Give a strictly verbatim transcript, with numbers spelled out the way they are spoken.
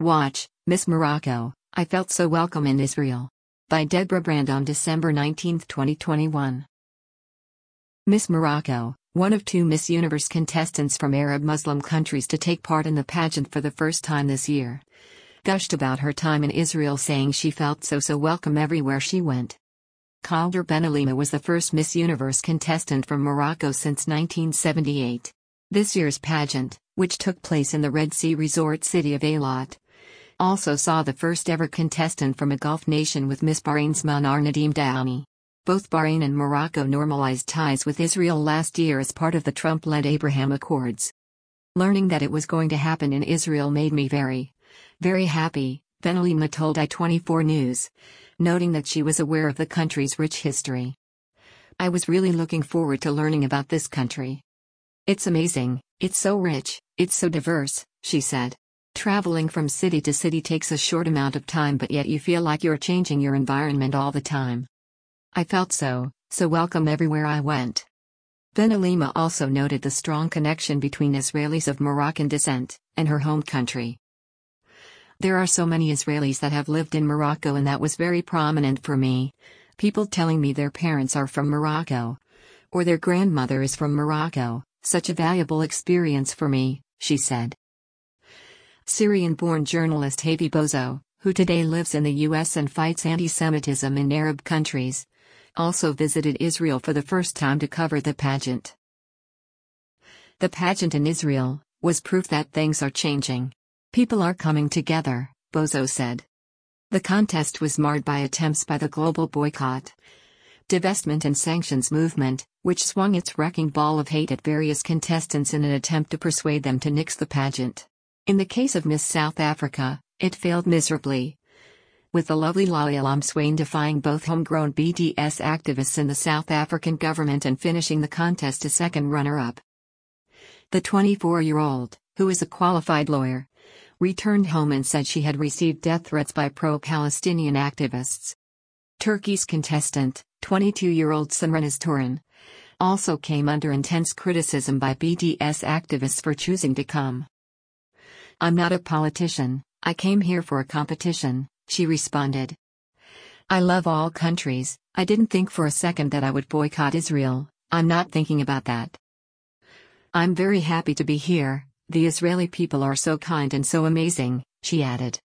Watch, Miss Morocco, I felt so welcome in Israel. By Deborah Brand on December nineteenth, twenty twenty-one. Miss Morocco, one of two Miss Universe contestants from Arab Muslim countries to take part in the pageant for the first time this year, gushed about her time in Israel, saying she felt so so welcome everywhere she went. Khalder Benalima was the first Miss Universe contestant from Morocco since nineteen seventy-eight. This year's pageant, which took place in the Red Sea resort city of Eilat, also saw the first ever contestant from a Gulf nation, with Miss Bahrain's Manar Nadim Daouni. Both Bahrain and Morocco normalized ties with Israel last year as part of the Trump-led Abraham Accords. Learning that it was going to happen in Israel made me very, very happy, Benalima told I twenty-four News, noting that she was aware of the country's rich history. I was really looking forward to learning about this country. It's amazing, it's so rich, it's so diverse, she said. Traveling from city to city takes a short amount of time, but yet you feel like you're changing your environment all the time. I felt so, so welcome everywhere I went. Benalima also noted the strong connection between Israelis of Moroccan descent and her home country. There are so many Israelis that have lived in Morocco, and that was very prominent for me. People telling me their parents are from Morocco, or their grandmother is from Morocco, such a valuable experience for me, she said. Syrian-born journalist Havi Bozo, who today lives in the U S and fights anti-Semitism in Arab countries, also visited Israel for the first time to cover the pageant. The pageant in Israel was proof that things are changing. People are coming together, Bozo said. The contest was marred by attempts by the global boycott, divestment and sanctions movement, which swung its wrecking ball of hate at various contestants in an attempt to persuade them to nix the pageant. In the case of Miss South Africa, it failed miserably, with the lovely Lali Alam-Swain defying both homegrown B D S activists and the South African government and finishing the contest as second runner-up. The twenty-four-year-old, who is a qualified lawyer, returned home and said she had received death threats by pro-Palestinian activists. Turkey's contestant, twenty-two-year-old Sunrenaz Turan, also came under intense criticism by B D S activists for choosing to come. "I'm not a politician, I came here for a competition," she responded. "I love all countries, I didn't think for a second that I would boycott Israel, I'm not thinking about that. I'm very happy to be here, the Israeli people are so kind and so amazing," she added.